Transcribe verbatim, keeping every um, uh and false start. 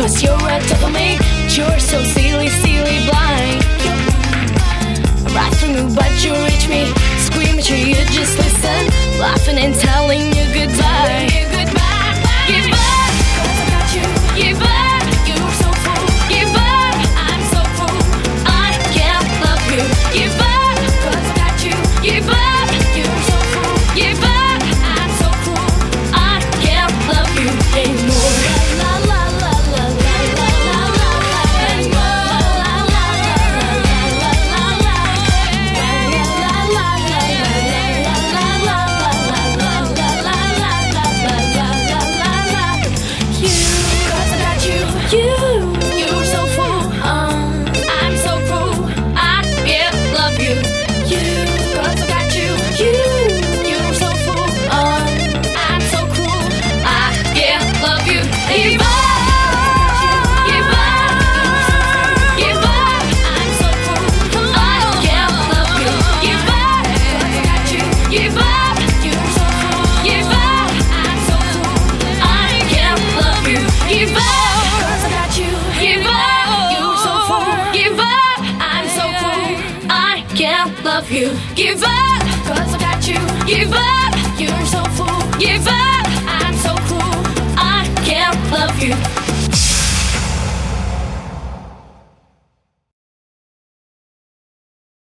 Cause you're on top of me. You're so silly, silly, blind. Right from you, but you reach me. Scream at you, you just listen. Laughing and telling you goodbye. Give up, cause I got you. Give up, you're so full. Give up, I'm so full. I can't love you. Give up, cause I got you. Give up, you're so full. Give up, I'm so cool. I can't love you anymore. La la la la la la la la la la You, you're so full, um, I'm so cool, I can't love you. You, cause I got you. You, you're so full, um, I'm so cool, I can't love you. Give up, give up, give up, I'm so cool, I can't love you. Give up, cause I got you. Give up, you're so full. Give up, I'm so cool, I can't love you. Give up. Give up, you're so full. Give up, I'm so cool, I can't love you. Give up, cause I got you. Give up, you're so full. Give up, I'm so cool, I can't love you.